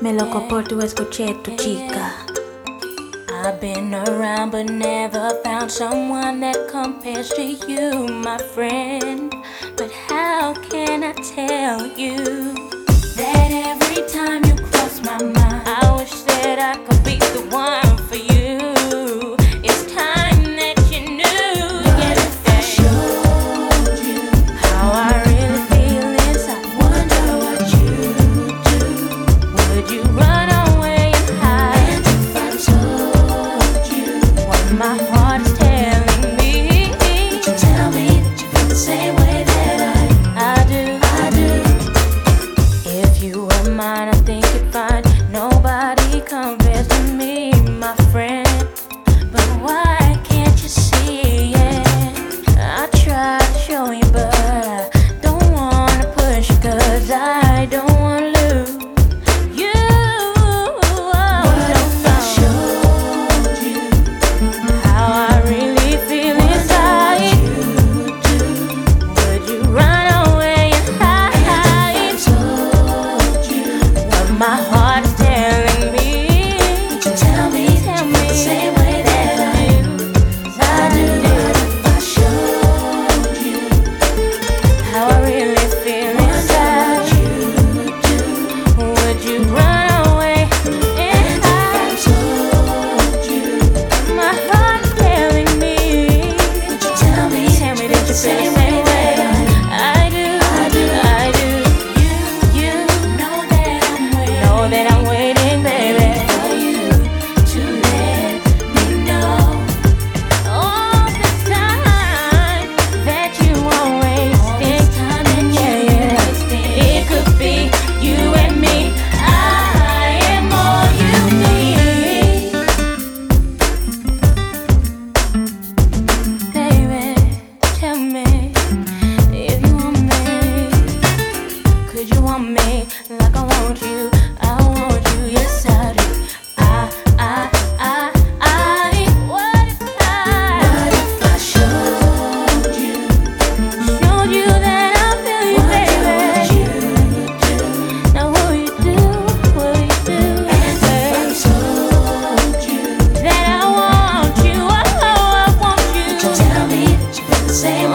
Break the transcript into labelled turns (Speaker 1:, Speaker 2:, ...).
Speaker 1: Me loco por tu escuché tu chica.
Speaker 2: I've been around but never found someone that compares to you, my friend. But how can I tell you that every time you cross my mind, I wish that I could be the one for you. It's time that you knew. Look if I showed you how I really feel inside. Wonder what you'd do. Would you run away and hide? And if I told you what my heart is telling me, would you tell me that you feel the same way that I do? If you were mine, I think you'd find nobody compares to me, my friend. But why can't you see it? I try to show you, but I don't wanna push, 'cause I don't wanna lose you. What if I showed you how I really feel inside? Would you run away and hide? What my heart is telling me, would you tell me the same way that I do? What if I showed you how I really feel inside? Would you run away and hide? My heart is telling me, would you tell me that you feel the same way I do? You know that I'm waiting, baby, for you to let me know all the time that you are wasting. Yeah, it could be you and me. I am all you need, baby. Tell me if you want me. Could you want me like I want you? I want you, yes I do. What if I showed you that I feel you, baby? Now what you do? And if I told you that I want you, I want you. Would you tell me that you feel the same